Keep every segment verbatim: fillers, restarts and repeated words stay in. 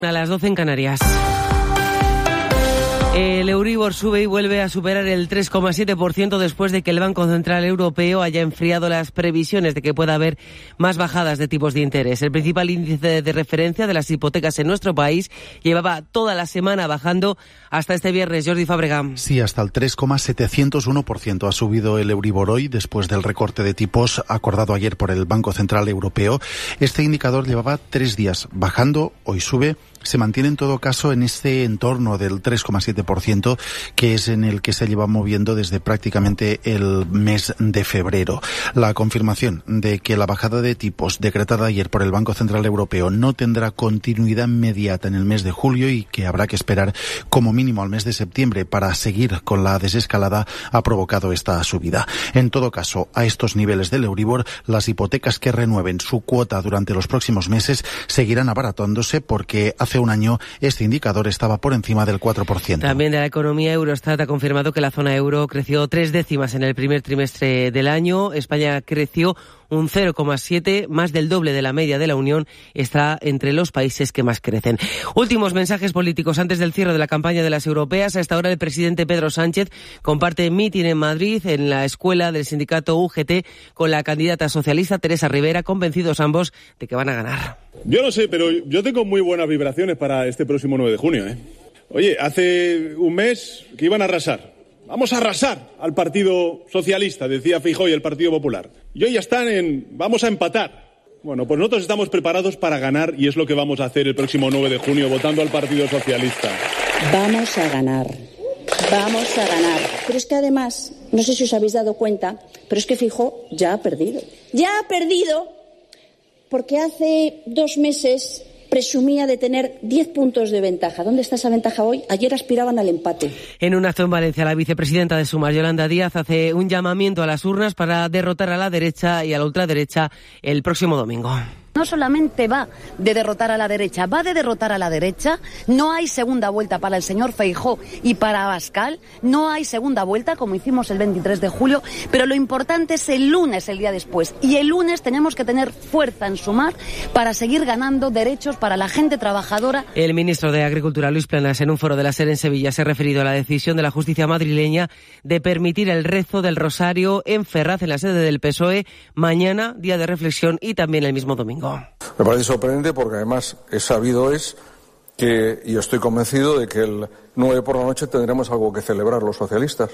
A las doce en Canarias. El Euribor sube y vuelve a superar el tres coma siete por ciento después de que el Banco Central Europeo haya enfriado las previsiones de que pueda haber más bajadas de tipos de interés. El principal índice de referencia de las hipotecas en nuestro país llevaba toda la semana bajando hasta este viernes. Jordi Fábrega. Sí, hasta el tres coma setecientos uno por ciento ha subido el Euribor hoy después del recorte de tipos acordado ayer por el Banco Central Europeo. Este indicador llevaba tres días bajando, hoy sube. Se mantiene en todo caso en este entorno del tres coma siete por ciento, que es en el que se lleva moviendo desde prácticamente el mes de febrero. La confirmación de que la bajada de tipos decretada ayer por el Banco Central Europeo no tendrá continuidad inmediata en el mes de julio y que habrá que esperar como mínimo al mes de septiembre para seguir con la desescalada ha provocado esta subida. En todo caso, a estos niveles del Euribor, las hipotecas que renueven su cuota durante los próximos meses seguirán abaratándose porque hace un año este indicador estaba por encima del cuatro por ciento. También de la economía, Eurostat ha confirmado que la zona euro creció tres décimas en el primer trimestre del año. España creció un cero coma siete, más del doble de la media de la Unión, está entre los países que más crecen. Últimos mensajes políticos antes del cierre de la campaña de las europeas. A esta hora el presidente Pedro Sánchez comparte mitin en Madrid, en la escuela del sindicato U G T, con la candidata socialista Teresa Rivera, convencidos ambos de que van a ganar. Yo no sé, pero yo tengo muy buenas vibraciones para este próximo nueve de junio, ¿eh? Oye, hace un mes que iban a arrasar. Vamos a arrasar al Partido Socialista, decía Feijóo, y el Partido Popular. Y hoy ya están en vamos a empatar. Bueno, pues nosotros estamos preparados para ganar y es lo que vamos a hacer el próximo nueve de junio, votando al Partido Socialista. Vamos a ganar. Vamos a ganar. Pero es que además, no sé si os habéis dado cuenta, pero es que Feijóo ya ha perdido. Ya ha perdido porque hace dos meses presumía de tener diez puntos de ventaja. ¿Dónde está esa ventaja hoy? Ayer aspiraban al empate. En un acto en Valencia, la vicepresidenta de Sumar, Yolanda Díaz, hace un llamamiento a las urnas para derrotar a la derecha y a la ultraderecha el próximo domingo. No solamente va de derrotar a la derecha, va de derrotar a la derecha. No hay segunda vuelta para el señor Feijóo y para Abascal. No hay segunda vuelta, como hicimos el veintitrés de julio. Pero lo importante es el lunes, el día después. Y el lunes tenemos que tener fuerza en Sumar para seguir ganando derechos para la gente trabajadora. El ministro de Agricultura, Luis Planas, en un foro de la SER en Sevilla, se ha referido a la decisión de la justicia madrileña de permitir el rezo del Rosario en Ferraz, en la sede del P S O E, mañana, día de reflexión, y también el mismo domingo. Me parece sorprendente porque además es sabido es que, y estoy convencido de que el nueve por la noche tendremos algo que celebrar los socialistas.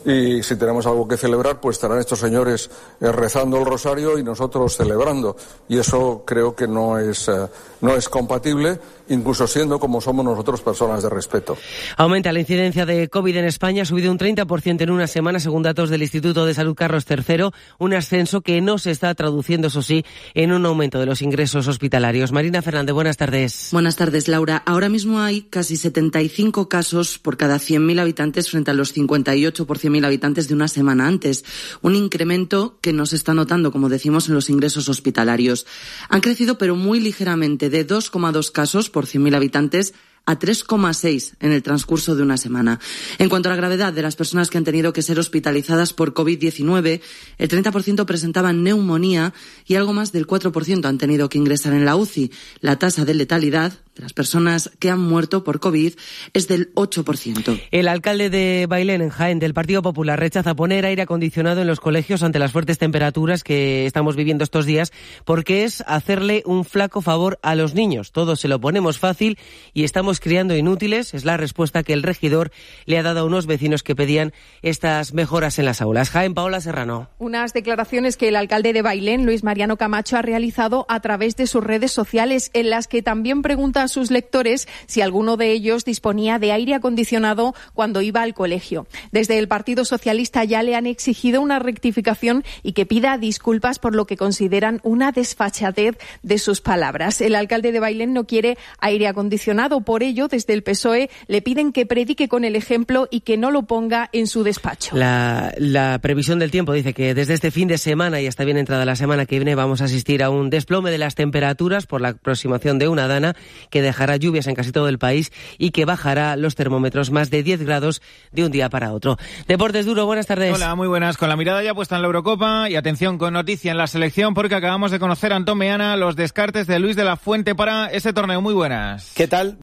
Y si tenemos algo que celebrar, pues estarán estos señores eh, rezando el rosario y nosotros celebrando. Y eso creo que no es, eh, no es compatible, incluso siendo como somos nosotros personas de respeto. Aumenta la incidencia de COVID en España, ha subido un treinta por ciento en una semana, según datos del Instituto de Salud Carlos tercero, un ascenso que no se está traduciendo, eso sí, en un aumento de los ingresos hospitalarios. Marina Fernández, buenas tardes. Buenas tardes, Laura. Ahora mismo hay casi setenta y cinco casos por cada cien mil habitantes frente a los cincuenta y ocho por cien mil habitantes de una semana antes. Un incremento que no se está notando, como decimos, en los ingresos hospitalarios. Han crecido, pero muy ligeramente, de dos coma dos casos por cien mil habitantes a tres coma seis en el transcurso de una semana. En cuanto a la gravedad de las personas que han tenido que ser hospitalizadas por COVID diecinueve, el treinta por ciento presentaban neumonía y algo más del cuatro por ciento han tenido que ingresar en la U C I. La tasa de letalidad de las personas que han muerto por COVID es del ocho por ciento. El alcalde de Bailén, en Jaén, del Partido Popular, rechaza poner aire acondicionado en los colegios ante las fuertes temperaturas que estamos viviendo estos días, porque es hacerle un flaco favor a los niños. Todos se lo ponemos fácil y estamos criando inútiles, es la respuesta que el regidor le ha dado a unos vecinos que pedían estas mejoras en las aulas. Jaén, Paola Serrano. Unas declaraciones que el alcalde de Bailén, Luis Mariano Camacho, ha realizado a través de sus redes sociales, en las que también pregunta a sus lectores si alguno de ellos disponía de aire acondicionado cuando iba al colegio. Desde el Partido Socialista ya le han exigido una rectificación y que pida disculpas por lo que consideran una desfachatez de sus palabras. El alcalde de Bailén no quiere aire acondicionado por Por ello, desde el P S O E le piden que predique con el ejemplo y que no lo ponga en su despacho. La, la previsión del tiempo dice que desde este fin de semana y hasta bien entrada la semana que viene vamos a asistir a un desplome de las temperaturas por la aproximación de una dana que dejará lluvias en casi todo el país y que bajará los termómetros más de diez grados de un día para otro. Deportes Duro, buenas tardes. Hola, muy buenas. Con la mirada ya puesta en la Eurocopa y atención con noticia en la selección porque acabamos de conocer a Antón Meana los descartes de Luis de la Fuente para ese torneo. Muy buenas. ¿Qué tal?